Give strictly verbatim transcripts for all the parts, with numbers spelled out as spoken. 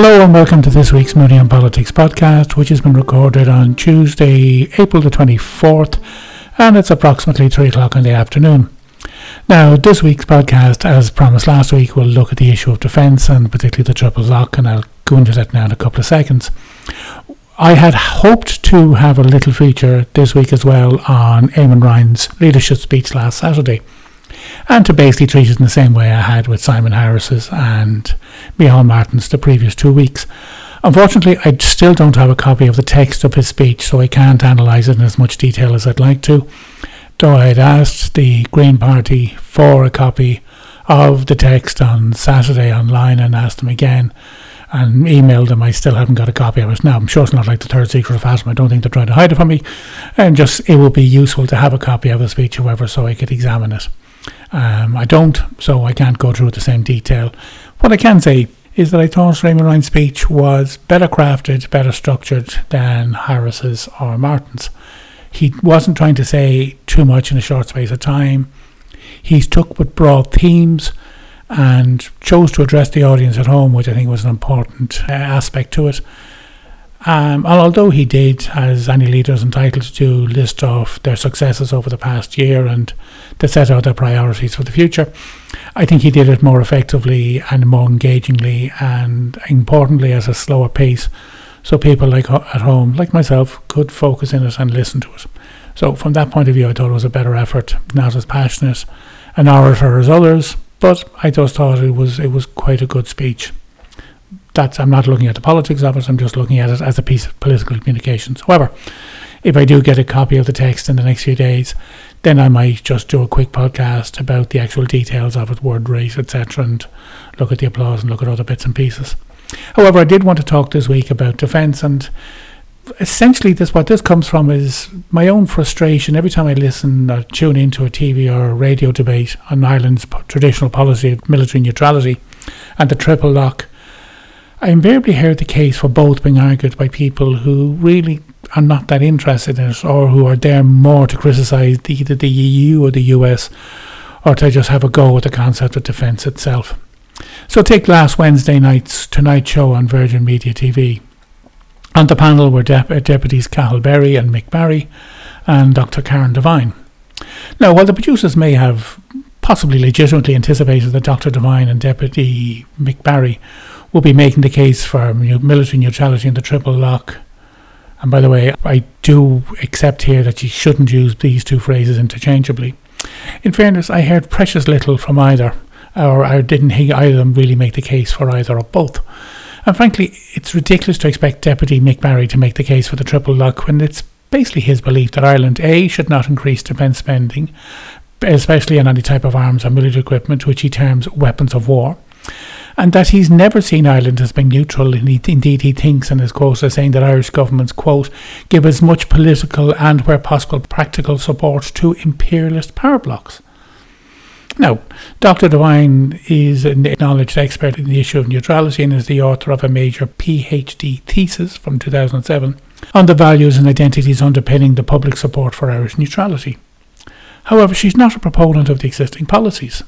Hello and welcome to this week's Moody on Politics podcast, which has been recorded on Tuesday, April the twenty-fourth, and it's approximately three o'clock in the afternoon. Now, this week's podcast, as promised last week, will look at the issue of defence and particularly the triple lock, and I'll go into that now in a couple of seconds. I had hoped to have a little feature this week as well on Eamon Ryan's leadership speech last Saturday, and to basically treat it in the same way I had with Simon Harris's and Micheál Martin's the previous two weeks. Unfortunately, I still don't have a copy of the text of his speech, so I can't analyse it in as much detail as I'd like to, though I had asked the Green Party for a copy of the text on Saturday online and asked them again and emailed them. I still haven't got a copy of it. Now, I'm sure it's not like the third secret of Fatima. I don't think they're trying to hide it from me, and just it would be useful to have a copy of the speech, however, so I could examine it. Um, I don't, so I can't go through it the same detail. What I can say is that I thought Eamon Ryan's speech was better crafted, better structured than Harris's or Martin's. He wasn't trying to say too much in a short space of time. He took with broad themes and chose to address the audience at home, which I think was an important uh, aspect to it. Um, and although he did, as any leader is entitled to do, list off their successes over the past year and to set out their priorities for the future, I think he did it more effectively and more engagingly and importantly at a slower pace, so people like at home, like myself, could focus in it and listen to it. So from that point of view, I thought it was a better effort, not as passionate an orator as others, but I just thought it was it was quite a good speech. That's, I'm not looking at the politics of it, I'm just looking at it as a piece of political communications. However, if I do get a copy of the text in the next few days, then I might just do a quick podcast about the actual details of it, word rate, et cetera, and look at the applause and look at other bits and pieces. However, I did want to talk this week about defence, and essentially this what this comes from is my own frustration every time I listen or tune into a T V or a radio debate on Ireland's traditional policy of military neutrality and the triple lock. I invariably hear the case for both being argued by people who really are not that interested in it, or who are there more to criticise either the E U or the U S, or to just have a go at the concept of defence itself. So take last Wednesday night's Tonight Show on Virgin Media T V. On the panel were Dep- Deputies Cathal Berry and Mick Barry and Doctor Karen Devine. Now, while the producers may have possibly legitimately anticipated that Doctor Devine and Deputy Mick Barry will be making the case for military neutrality and the triple lock, and by the way, I do accept here that you shouldn't use these two phrases interchangeably. In fairness, I heard precious little from either, or I didn't hear either of them really make the case for either or both. And frankly, it's ridiculous to expect Deputy Mick Barry to make the case for the triple lock when it's basically his belief that Ireland, A, should not increase defence spending, especially on any type of arms or military equipment, which he terms weapons of war, and that he's never seen Ireland as being neutral, and he, indeed he thinks, and his quotes are saying that Irish governments, quote, give as much political and, where possible, practical support to imperialist power blocks. Now, Doctor Devine is an acknowledged expert in the issue of neutrality and is the author of a major PhD thesis from two thousand seven on the values and identities underpinning the public support for Irish neutrality. However, she's not a proponent of the existing policies.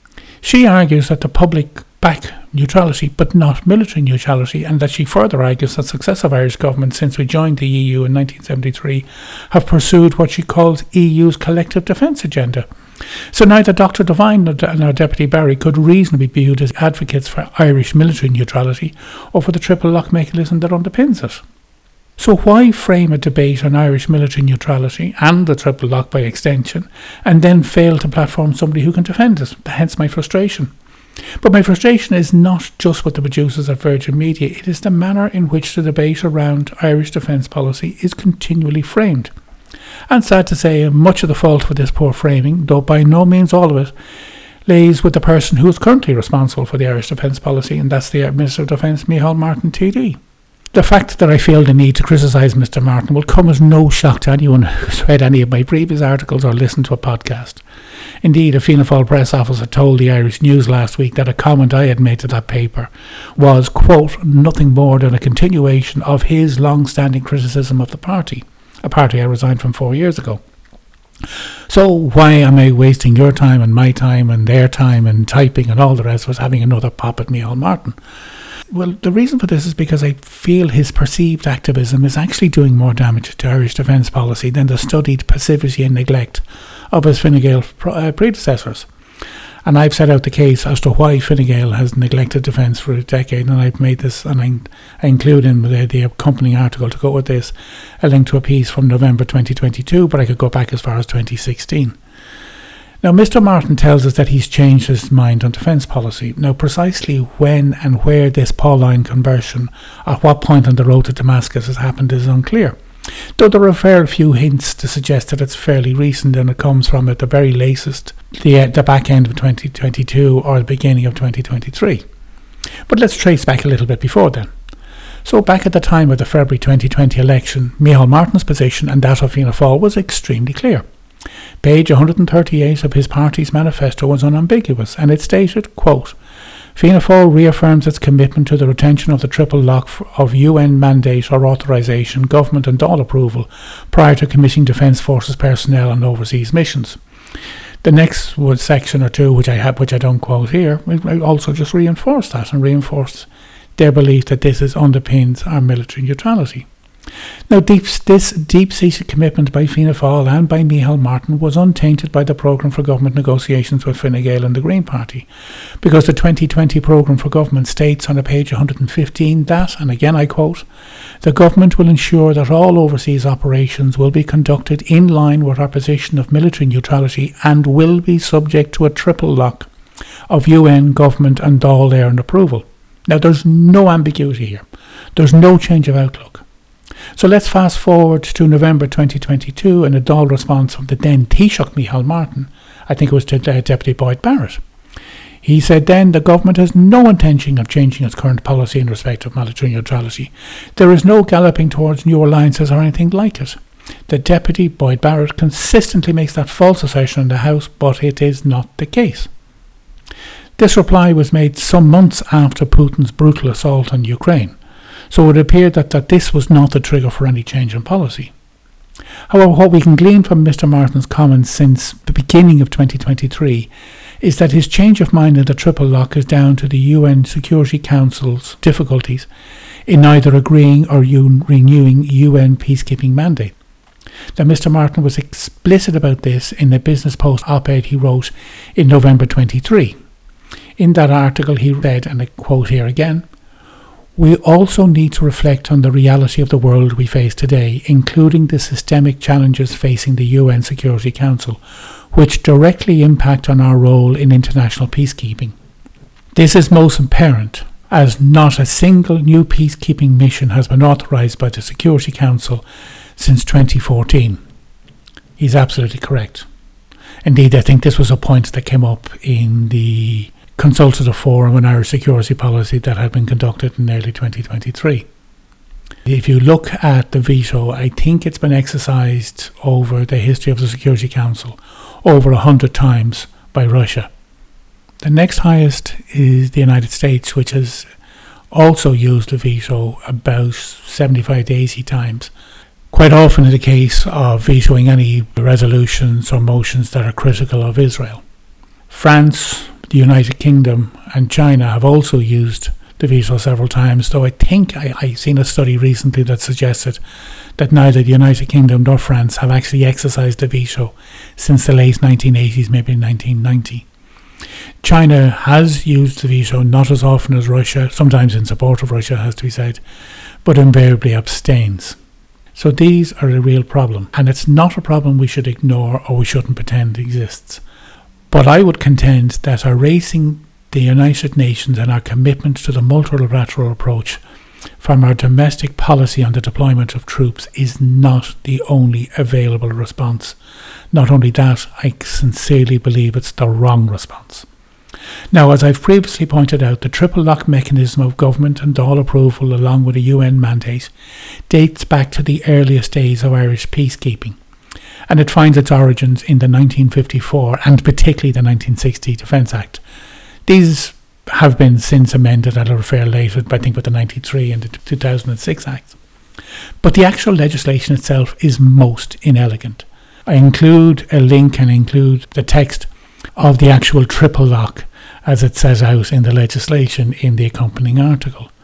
She argues that the public back neutrality but not military neutrality, and that she further argues that successive Irish governments since we joined the E U in nineteen seventy-three have pursued what she calls E U's collective defence agenda. So neither Doctor Devine nor Deputy Barry could reasonably be viewed as advocates for Irish military neutrality or for the triple lock mechanism that underpins it. So why frame a debate on Irish military neutrality and the triple lock by extension, and then fail to platform somebody who can defend it? Hence my frustration. But my frustration is not just with the producers of Virgin Media, it is the manner in which the debate around Irish defence policy is continually framed. And sad to say, much of the fault for this poor framing, though by no means all of it, lays with the person who is currently responsible for the Irish defence policy, and that's the Minister of Defence, Micheál Martin T D. The fact that I feel the need to criticise Mister Martin will come as no shock to anyone who's read any of my previous articles or listened to a podcast. Indeed, a Fianna Fáil press officer told the Irish News last week that a comment I had made to that paper was, quote, nothing more than a continuation of his long-standing criticism of the party, a party I resigned from four years ago. So why am I wasting your time and my time and their time and typing and all the rest of us having another pop at Micheál Martin? Well, the reason for this is because I feel his perceived activism is actually doing more damage to Irish defence policy than the studied passivity and neglect of his Fine Gael uh, predecessors. And I've set out the case as to why Fine Gael has neglected defence for a decade, and I've made this, and I, I include in the, the accompanying article to go with this a link to a piece from November twenty twenty-two, but I could go back as far as twenty sixteen. Now, Mister Martin tells us that he's changed his mind on defence policy. Now, precisely when and where this Pauline conversion, at what point on the road to Damascus has happened, is unclear. Though there are a fair few hints to suggest that it's fairly recent and it comes from at the very latest the, the back end of twenty twenty-two or the beginning of twenty twenty-three. But let's trace back a little bit before then. So back at the time of the February twenty twenty election, Micheál Martin's position and that of Fianna Fáil was extremely clear. Page one hundred thirty-eight of his party's manifesto was unambiguous, and it stated, quote, Fianna Fáil reaffirms its commitment to the retention of the triple lock of U N mandate or authorisation, government and Dáil approval prior to committing Defence Forces personnel on overseas missions. The next was section or two, which I have, which I don't quote here, also just reinforced that and reinforced their belief that this is underpins our military neutrality. Now, deep, this deep-seated commitment by Fianna Fáil and by Micheál Martin was untainted by the programme for government negotiations with Fine Gael and the Green Party, because the twenty twenty programme for government states on page one hundred fifteen that, and again I quote, the government will ensure that all overseas operations will be conducted in line with our position of military neutrality and will be subject to a triple lock of U N, government and Dáil Éireann and approval. Now, there's no ambiguity here. There's no change of outlook. So let's fast forward to November twenty twenty-two and a Dáil response from the then Taoiseach Micheál Martin. I think it was to uh, Deputy Boyd Barrett. He said then the government has no intention of changing its current policy in respect of military neutrality. There is no galloping towards new alliances or anything like it. The Deputy Boyd Barrett consistently makes that false assertion in the House, but it is not the case. This reply was made some months after Putin's brutal assault on Ukraine. So it appeared that, that this was not the trigger for any change in policy. However, what we can glean from Mister Martin's comments since the beginning of twenty twenty-three is that his change of mind in the triple lock is down to the U N Security Council's difficulties in neither agreeing or un- renewing U N peacekeeping mandate. Now, Mister Martin was explicit about this in the Business Post op-ed he wrote in November twenty-three. In that article he read, and I quote here again, we also need to reflect on the reality of the world we face today, including the systemic challenges facing the U N Security Council, which directly impact on our role in international peacekeeping. This is most apparent, as not a single new peacekeeping mission has been authorised by the Security Council since twenty fourteen. He's absolutely correct. Indeed, I think this was a point that came up in the consultative forum on Irish security policy that had been conducted in early twenty twenty-three. If you look at the veto, I think it's been exercised over the history of the Security Council over a hundred times by Russia. The next highest is the United States, which has also used the veto about seventy-five to eighty times, quite often in the case of vetoing any resolutions or motions that are critical of Israel. France, the United Kingdom and China have also used the veto several times, though I think I, I seen a study recently that suggested that neither the United Kingdom nor France have actually exercised the veto since the late nineteen eighties, maybe nineteen ninety. China has used the veto, not as often as Russia, sometimes in support of Russia, has to be said, but invariably abstains. So these are a real problem, and it's not a problem we should ignore or we shouldn't pretend exists. But I would contend that erasing the United Nations and our commitment to the multilateral approach from our domestic policy on the deployment of troops is not the only available response. Not only that, I sincerely believe it's the wrong response. Now, as I've previously pointed out, the triple lock mechanism of government and Dáil approval along with a U N mandate dates back to the earliest days of Irish peacekeeping, and it finds its origins in the nineteen fifty-four and particularly the nineteen sixty Defence Act. These have been since amended at a fair later, I think with the ninety-three and the two thousand six Acts. But the actual legislation itself is most inelegant. I include a link and include the text of the actual triple lock as it says out in the legislation in the accompanying article.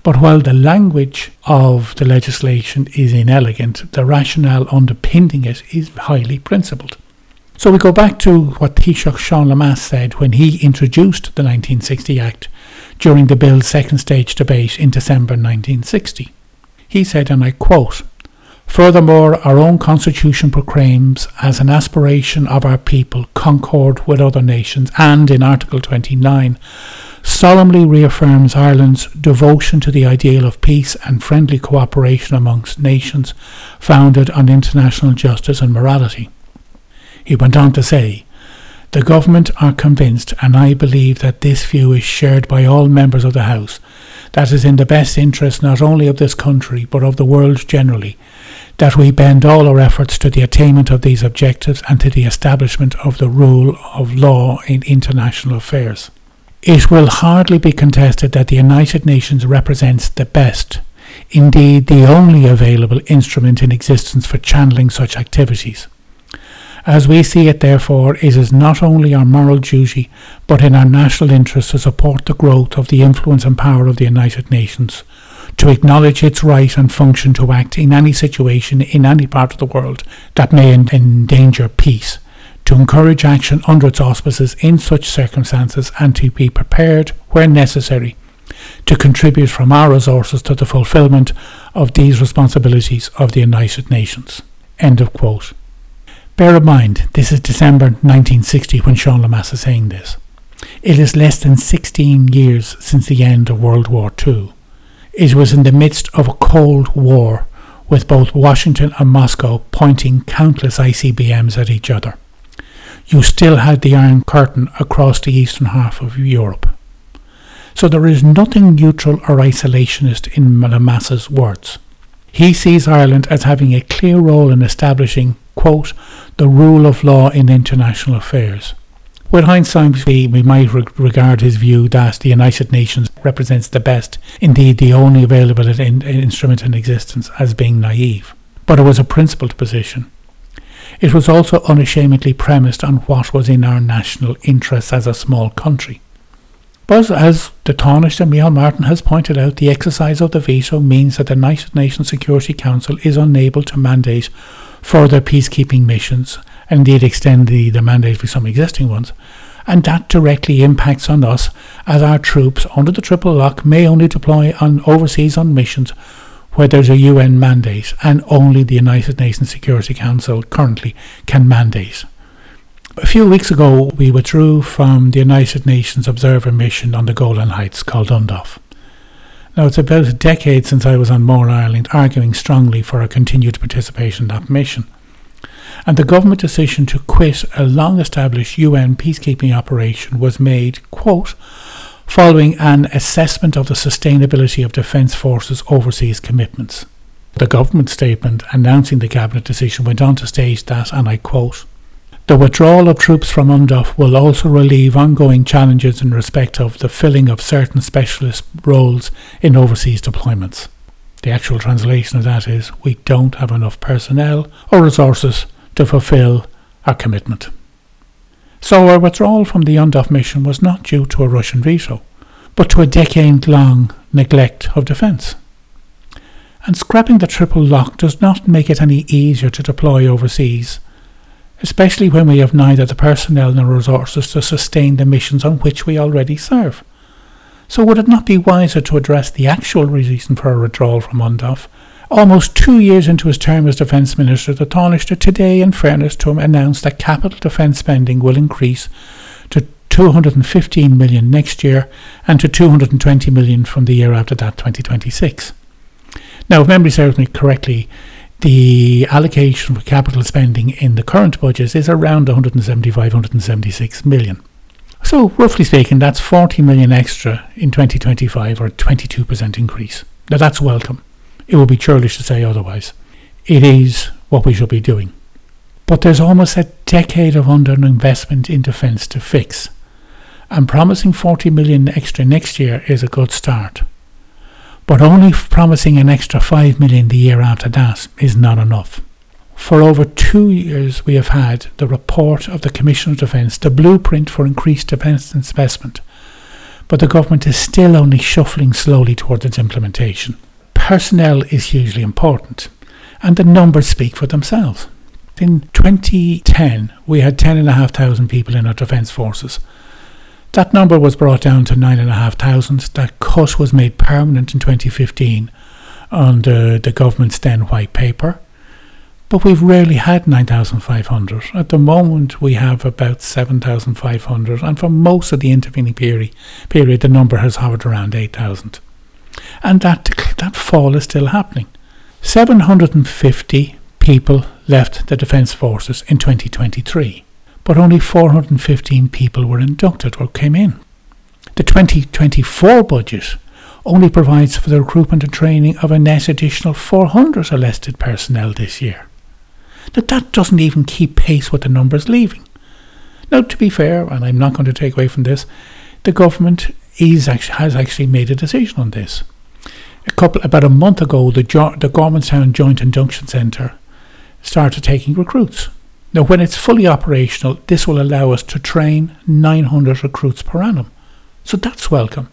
But while the language of the legislation is inelegant, the rationale underpinning it is highly principled. So we go back to what Taoiseach Sean Lemass said when he introduced the nineteen sixty Act during the bill's second stage debate in December nineteen sixty. He said, and I quote, "Furthermore, our own constitution proclaims as an aspiration of our people concord with other nations, and in Article twenty-nine solemnly reaffirms Ireland's devotion to the ideal of peace and friendly cooperation amongst nations founded on international justice and morality." He went on to say, "The government are convinced, and I believe that this view is shared by all members of the House, that it is in the best interest not only of this country but of the world generally, that we bend all our efforts to the attainment of these objectives and to the establishment of the rule of law in international affairs. It will hardly be contested that the United Nations represents the best, indeed the only available instrument in existence for channeling such activities. As we see it, therefore, it is not only our moral duty, but in our national interest to support the growth of the influence and power of the United Nations, to acknowledge its right and function to act in any situation in any part of the world that may endanger peace, to encourage action under its auspices in such circumstances, and to be prepared, where necessary, to contribute from our resources to the fulfilment of these responsibilities of the United Nations." End of quote. Bear in mind, this is December nineteen sixty when Sean Lemass is saying this. It is less than sixteen years since the end of World War Two. It was in the midst of a Cold War, with both Washington and Moscow pointing countless I C B Ms at each other. You still had the Iron Curtain across the eastern half of Europe. So there is nothing neutral or isolationist in Lemass's words. He sees Ireland as having a clear role in establishing, quote, "the rule of law in international affairs." With hindsight, we, we might re- regard his view that the United Nations represents the best, indeed the only available in, in instrument in existence, as being naive. But it was a principled position. It was also unashamedly premised on what was in our national interests as a small country. But as the Taoiseach and Micheál Martin has pointed out, the exercise of the veto means that the United Nations Security Council is unable to mandate further peacekeeping missions, and indeed extend the, the mandate for some existing ones, and that directly impacts on us, as our troops under the triple lock may only deploy on overseas on missions where there's a U N mandate, and only the United Nations Security Council currently can mandate. A few weeks ago, we withdrew from the United Nations Observer Mission on the Golan Heights called UNDOF. Now, it's about a decade since I was on More Ireland arguing strongly for a continued participation in that mission. And the government decision to quit a long-established U N peacekeeping operation was made, quote, following an assessment of the sustainability of Defence Forces' overseas commitments. The government statement announcing the cabinet decision went on to state that, and I quote, "The withdrawal of troops from UNDOF will also relieve ongoing challenges in respect of the filling of certain specialist roles in overseas deployments." The actual translation of that is, we don't have enough personnel or resources to fulfill our commitment. So our withdrawal from the UNDOF mission was not due to a Russian veto, but to a decade-long neglect of defence. And scrapping the triple lock does not make it any easier to deploy overseas, especially when we have neither the personnel nor resources to sustain the missions on which we already serve. So would it not be wiser to address the actual reason for a withdrawal from UNDOF? Almost two years into his term as Defence Minister, the Taoiseach today, in fairness to him, announced that capital defence spending will increase to two hundred fifteen million next year and to two hundred twenty million from the year after that, twenty twenty-six. Now, if memory serves me correctly, the allocation for capital spending in the current budget is around one hundred seventy-five, one hundred seventy-six million. So, roughly speaking, that's forty million extra in twenty twenty-five, or a twenty-two percent increase. Now, that's welcome. It would be churlish to say otherwise. It is what we should be doing. But there's almost a decade of underinvestment in defence to fix, and promising forty million extra next year is a good start. But only promising an extra five million the year after that is not enough. For over two years we have had the report of the Commission of Defence, the blueprint for increased defence investment. but the government is still only shuffling slowly towards its implementation. Personnel is hugely important, and the numbers speak for themselves. In twenty ten, we had ten thousand five hundred people in our defence forces. That number was brought down to nine thousand five hundred. That cut was made permanent in twenty fifteen under the government's then white paper. But we've rarely had nine thousand five hundred. At the moment, we have about seven thousand five hundred, and for most of the intervening period, period the number has hovered around eight thousand. And that, that fall is still happening. seven hundred fifty people left the Defence Forces in twenty twenty-three, but only four hundred fifteen people were inducted or came in. The twenty twenty-four budget only provides for the recruitment and training of a net additional four hundred enlisted personnel this year. Now, that doesn't even keep pace with the numbers leaving. Now, to be fair, and I'm not going to take away from this, the government is actually, has actually made a decision on this. A couple, about a month ago, the, jo- the Gormanstown Joint Induction Centre started taking recruits. Now, when it's fully operational, this will allow us to train nine hundred recruits per annum. So that's welcome.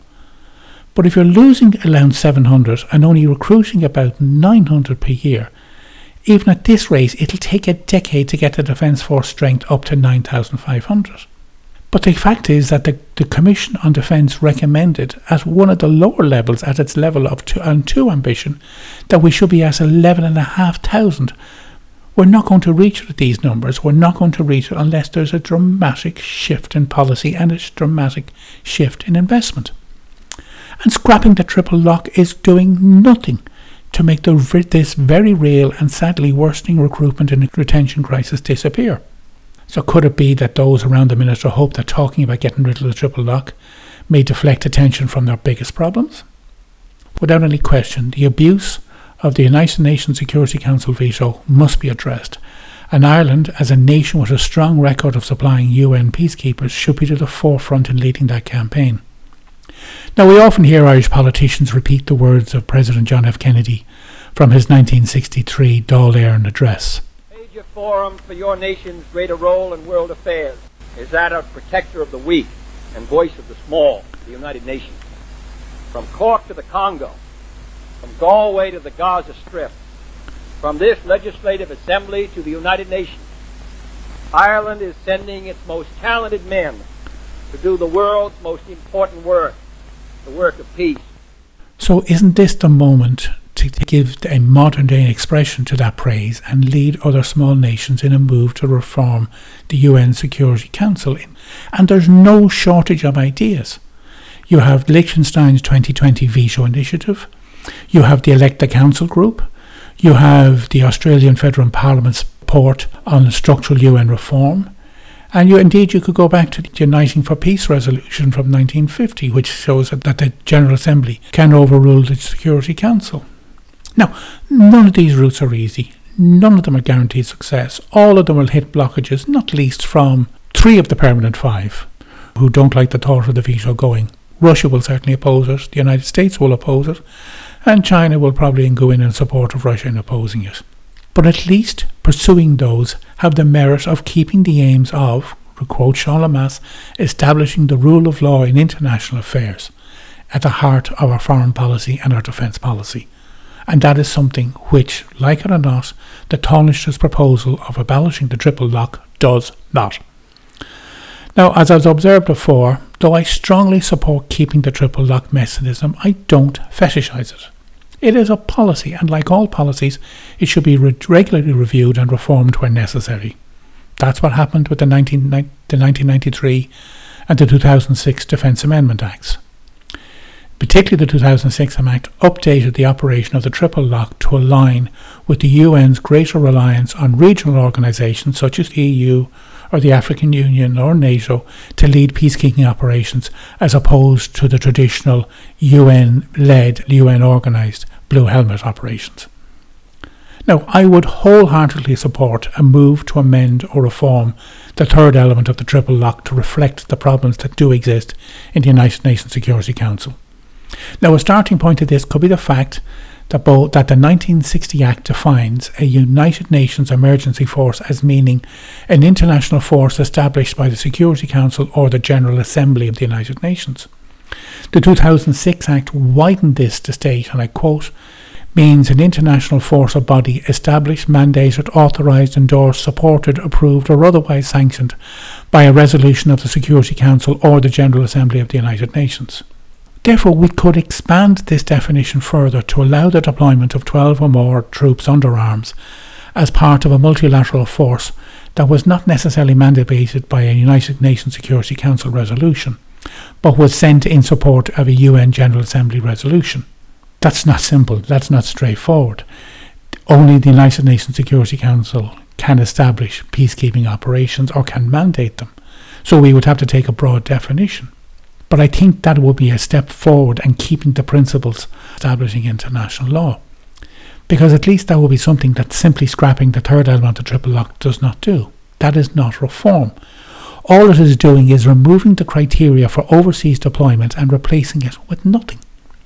But if you're losing around seven hundred and only recruiting about nine hundred per year, even at this rate, it'll take a decade to get the Defence Force strength up to nine thousand five hundred. But the fact is that the, the Commission on Defence recommended at one of the lower levels, at its level of two, and two ambition, that we should be at eleven thousand five hundred. We're not going to reach these numbers. We're not going to reach it unless there's a dramatic shift in policy and a dramatic shift in investment. And scrapping the triple lock is doing nothing to make the, this very real and sadly worsening recruitment and retention crisis disappear. So could it be that those around the minister hope that talking about getting rid of the triple lock may deflect attention from their biggest problems? Without any question, the abuse of the United Nations Security Council veto must be addressed, and Ireland, as a nation with a strong record of supplying U N peacekeepers, should be to the forefront in leading that campaign. Now, we often hear Irish politicians repeat the words of President John F. Kennedy from his nineteen sixty-three Dáil Éireann address. Major forum for your nation's greater role in world affairs is that of protector of the weak and voice of the small, the United Nations. From Cork to the Congo, from Galway to the Gaza Strip, from this legislative assembly to the United Nations, Ireland is sending its most talented men to do the world's most important work, the work of peace. So isn't this the moment to give a modern day expression to that praise and lead other small nations in a move to reform the U N Security Council? And there's no shortage of ideas. You have Liechtenstein's twenty twenty veto initiative. You have the Elect the Council group. You have the Australian Federal Parliament's report on structural U N reform. And you indeed you could go back to the Uniting for Peace resolution from nineteen fifty, which shows that the General Assembly can overrule the Security Council. Now, none of these routes are easy. None of them are guaranteed success. All of them will hit blockages, not least from three of the permanent five, who don't like the thought of the veto going. Russia will certainly oppose it, the United States will oppose it, and China will probably go in in support of Russia in opposing it. But at least pursuing those have the merit of keeping the aims of, to quote Sean Lemass, establishing the rule of law in international affairs at the heart of our foreign policy and our defence policy. And that is something which, like it or not, the Taoiseach's proposal of abolishing the triple lock does not. Now, as I've observed before, though I strongly support keeping the triple lock mechanism, I don't fetishise it. It is a policy, and like all policies, it should be re- regularly reviewed and reformed when necessary. That's what happened with the, nineteen, the nineteen ninety-three and the two thousand six Defence Amendment Acts. Particularly the two thousand six Act updated the operation of the triple lock to align with the U N's greater reliance on regional organisations such as the E U or the African Union or NATO to lead peacekeeping operations, as opposed to the traditional U N-led, U N-organised Blue Helmet operations. Now, I would wholeheartedly support a move to amend or reform the third element of the triple lock to reflect the problems that do exist in the United Nations Security Council. Now, a starting point of this could be the fact that, both, that the nineteen sixty Act defines a United Nations emergency force as meaning an international force established by the Security Council or the General Assembly of the United Nations. The two thousand six Act widened this to state, and I quote, means an international force or body established, mandated, authorised, endorsed, supported, approved or otherwise sanctioned by a resolution of the Security Council or the General Assembly of the United Nations. Therefore, we could expand this definition further to allow the deployment of twelve or more troops under arms as part of a multilateral force that was not necessarily mandated by a United Nations Security Council resolution, but was sent in support of a U N General Assembly resolution. That's not simple, that's not straightforward. Only the United Nations Security Council can establish peacekeeping operations or can mandate them. So we would have to take a broad definition. But I think that would be a step forward in keeping the principles establishing international law. Because at least that would be something that simply scrapping the third element of triple lock does not do. That is not reform. All it is doing is removing the criteria for overseas deployment and replacing it with nothing.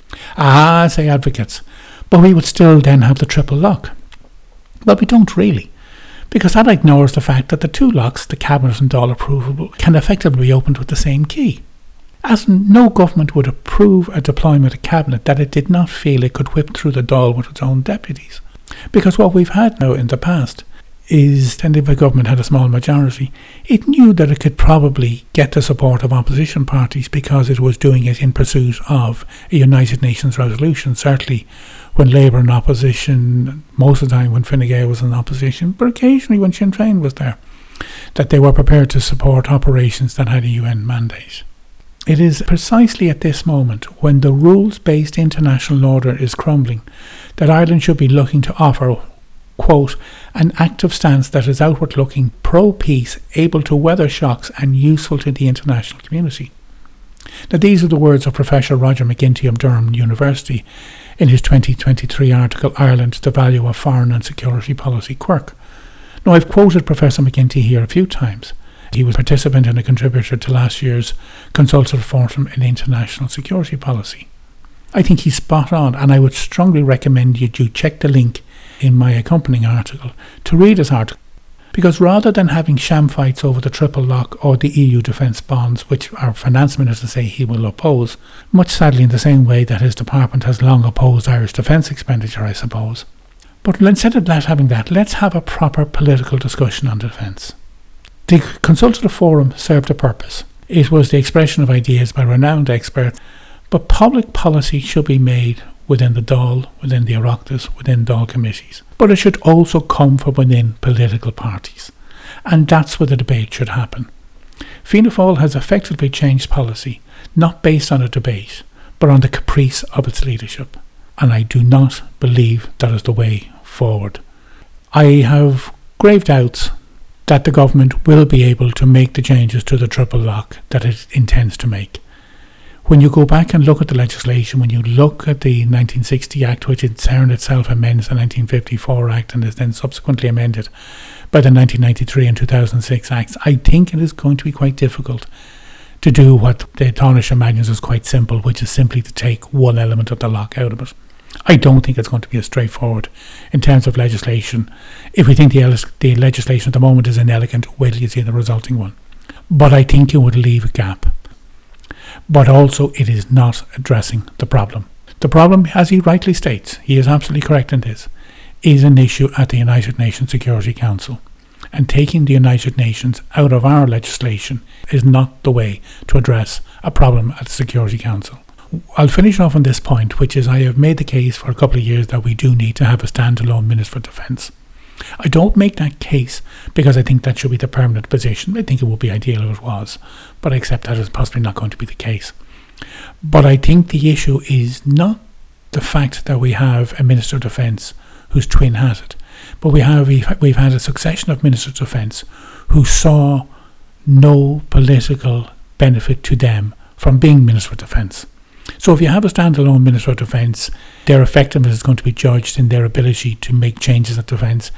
Ah, say advocates, but we would still then have the triple lock. Well, we don't really, because that ignores the fact that the two locks, the Cabinet and Dáil approval, can effectively be opened with the same key. As no government would approve a deployment of Cabinet that it did not feel it could whip through the Dáil with its own deputies. Because what we've had now in the past is, and if a government had a small majority, it knew that it could probably get the support of opposition parties because it was doing it in pursuit of a United Nations resolution. Certainly when Labour in opposition, most of the time when Fine Gael was in opposition, but occasionally when Sinn Féin was there, that they were prepared to support operations that had a U N mandate. It is precisely at this moment, when the rules-based international order is crumbling, that Ireland should be looking to offer, quote, an active stance that is outward-looking, pro-peace, able to weather shocks and useful to the international community. Now, these are the words of Professor Roger McGinty of Durham University in his twenty twenty-three article, Ireland, the Value of Foreign and Security Policy, Quirk. Now, I've quoted Professor McGinty here a few times. He was a participant and a contributor to last year's Consultative Forum in International Security Policy. I think he's spot on, and I would strongly recommend you do check the link in my accompanying article to read his article, because rather than having sham fights over the triple lock or the E U defence bonds, which our finance minister say he will oppose, much sadly in the same way that his department has long opposed Irish defence expenditure, I suppose. But instead of that, having that, let's have a proper political discussion on defence. The Consultative Forum served a purpose. It was the expression of ideas by renowned experts, but public policy should be made within the Dáil, within the Oireachtas, within Dáil committees. But it should also come from within political parties. And that's where the debate should happen. Fianna Fáil has effectively changed policy, not based on a debate, but on the caprice of its leadership. And I do not believe that is the way forward. I have grave doubts that the government will be able to make the changes to the triple lock that it intends to make. When you go back and look at the legislation, when you look at the nineteen sixty Act, which in turn itself amends the nineteen fifty-four Act and is then subsequently amended by the nineteen ninety-three and two thousand six Acts, I think it is going to be quite difficult to do what the Taoiseach imagines is quite simple, which is simply to take one element of the lock out of it. I don't think it's going to be as straightforward in terms of legislation. If we think the, el- the legislation at the moment is inelegant, wait till you see the resulting one. But I think it would leave a gap. But also it is not addressing the problem. The problem, as he rightly states, he is absolutely correct in this, is an issue at the United Nations Security Council. And taking the United Nations out of our legislation is not the way to address a problem at the Security Council. I'll finish off on this point, which is I have made the case for a couple of years that we do need to have a standalone Minister for Defence. I don't make that case because I think that should be the permanent position. I think it would be ideal if it was, but I accept that is possibly not going to be the case. But I think the issue is not the fact that we have a Minister of Defence who's twin-hatted, but we have we've had a succession of Ministers of Defence who saw no political benefit to them from being Minister of Defence. So if you have a standalone Minister of Defence, their effectiveness is going to be judged in their ability to make changes at defence.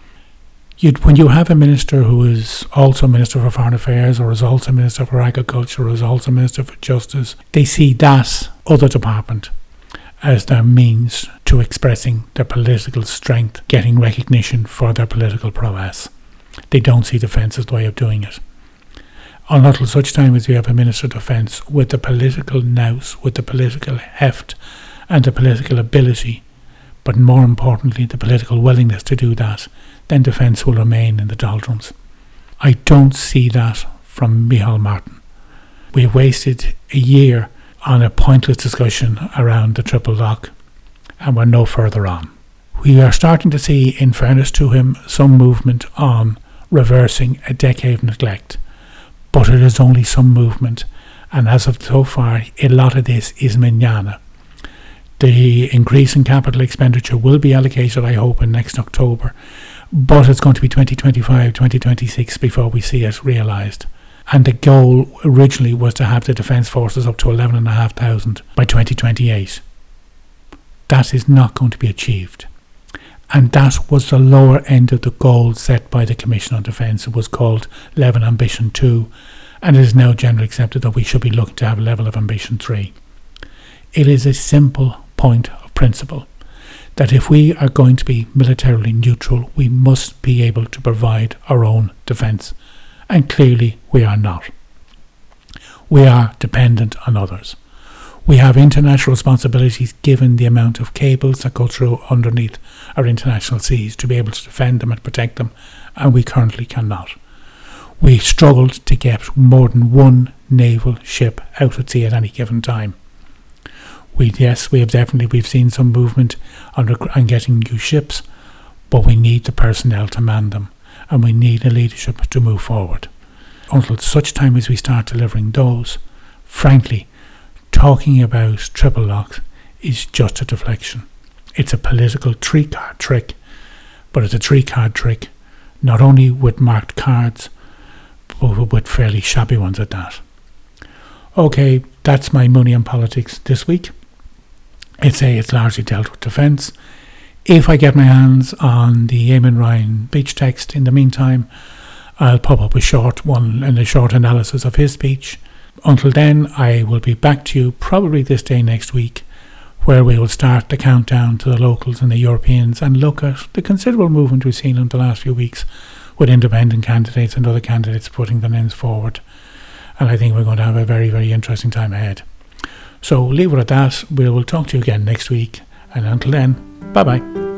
You'd, when you have a minister who is also Minister for Foreign Affairs, or is also Minister for Agriculture, or is also Minister for Justice, they see that other department as their means to expressing their political strength, getting recognition for their political prowess. They don't see defence as the way of doing it. Until such time as we have a Minister of Defence with the political nous, with the political heft and the political ability, but more importantly the political willingness to do that, then defence will remain in the doldrums. I don't see that from Micheál Martin. We have wasted a year on a pointless discussion around the triple lock, and we're no further on. We are starting to see, in fairness to him, some movement on reversing a decade of neglect, but it is only some movement, and as of so far, a lot of this is manana. The increase in capital expenditure will be allocated, I hope, in next October, but it's going to be twenty twenty-five, twenty twenty-six before we see it realised. And the goal originally was to have the Defence Forces up to eleven thousand five hundred by twenty twenty-eight. That is not going to be achieved. And that was the lower end of the goal set by the Commission on Defence. It was called Level Ambition two, and it is now generally accepted that we should be looking to have a level of Ambition three. It is a simple point of principle that if we are going to be militarily neutral, we must be able to provide our own defence. And clearly we are not. We are dependent on others. We have international responsibilities given the amount of cables that go through underneath our international seas to be able to defend them and protect them, and we currently cannot. We struggled to get more than one naval ship out at sea at any given time. We, yes, we have definitely we've seen some movement on, rec- on getting new ships, but we need the personnel to man them, and we need a leadership to move forward. Until such time as we start delivering those, frankly, talking about triple locks is just a deflection. It's a political three-card trick, but it's a three-card trick not only with marked cards, but with fairly shabby ones at that. Okay, that's my money on politics this week. I'd say it's largely dealt with defence. If I get my hands on the Eamon Ryan speech text in the meantime, I'll pop up a short one and a short analysis of his speech. Until then, I will be back to you probably this day next week, where we will start the countdown to the locals and the Europeans and look at the considerable movement we've seen in the last few weeks with independent candidates and other candidates putting their names forward. And I think we're going to have a very, very interesting time ahead. So leave it at that. We will talk to you again next week. And until then, bye-bye.